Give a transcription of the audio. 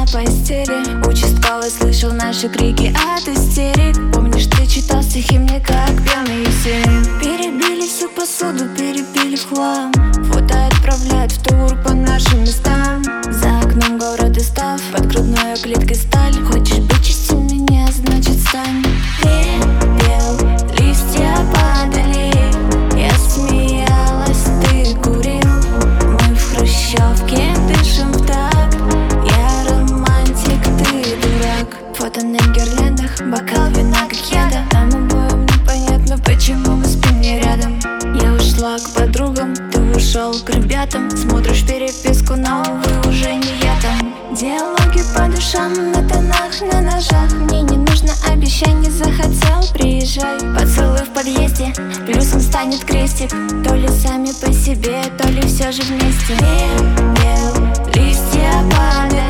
постели. Участковый слышал наши крики от истерик. Помнишь, ты читал стихи мне, как пьяный Есенин. Перебили всю посуду, перепили в хлам. Фото отправляют в тур по нашим местам. За окном город и став, под грудной клеткой сталь. Хочешь быть частью меня, значит стань. Пепел, листья падали, я смеялась, ты курил. Мы в хрущевке дышим в такт. Я романтик, ты дурак. Фото на гирляндах, бокал вина как яда. Нам обоим непонятно, почему мы спим не рядом. Я ушла к подругам, ты ушел к ребятам. Смотришь переписку, но увы, уже не я там. Диалоги по душам на тонах, на ножах. Мне не нужно обещаний, захотел, приезжай. Поцелуй в подъезде, плюсом станет крестик. То ли сами по себе, то ли все же вместе. Пепел, листья падают.